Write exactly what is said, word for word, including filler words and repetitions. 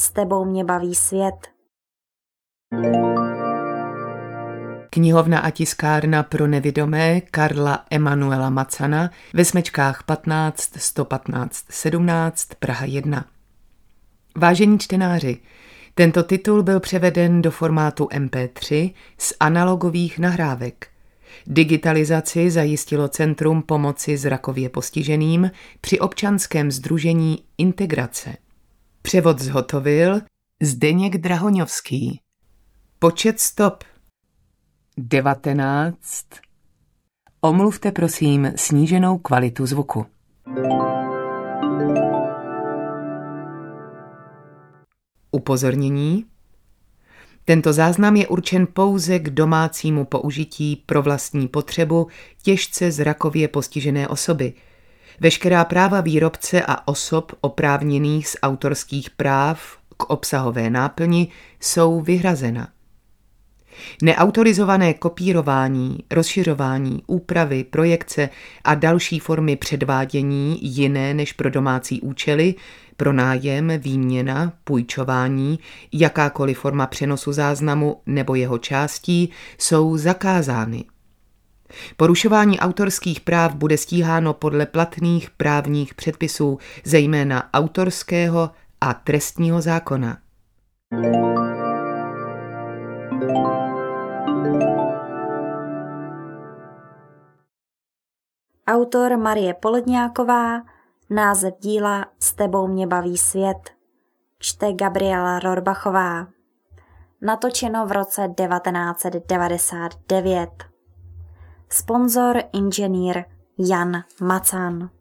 S tebou mě baví svět. Knihovna a tiskárna pro nevidomé Karla Emanuela Macana ve Smečkách patnáct sto patnáct sedmnáct Praha jedna. Vážení čtenáři, tento titul byl převeden do formátu em pé tři z analogových nahrávek. Digitalizaci zajistilo Centrum pomoci zrakově postiženým při občanském sdružení Integrace. Převod zhotovil Zdeněk Drahoňovský. Počet stop devatenáct. Omluvte prosím sníženou kvalitu zvuku. Upozornění. Tento záznam je určen pouze k domácímu použití pro vlastní potřebu těžce zrakově postižené osoby. Veškerá práva výrobce a osob oprávněných z autorských práv k obsahové náplni jsou vyhrazena. Neautorizované kopírování, rozšiřování, úpravy, projekce a další formy předvádění jiné než pro domácí účely, pronájem, výměna, půjčování, jakákoliv forma přenosu záznamu nebo jeho částí jsou zakázány. Porušování autorských práv bude stíháno podle platných právních předpisů, zejména autorského a trestního zákona. Autor Marie Poledňáková, název díla S tebou mě baví svět. Čte Gabriela Rorbachová. Natočeno v roce devatenáct set devadesát devět. Sponzor inženýr Jan Macan.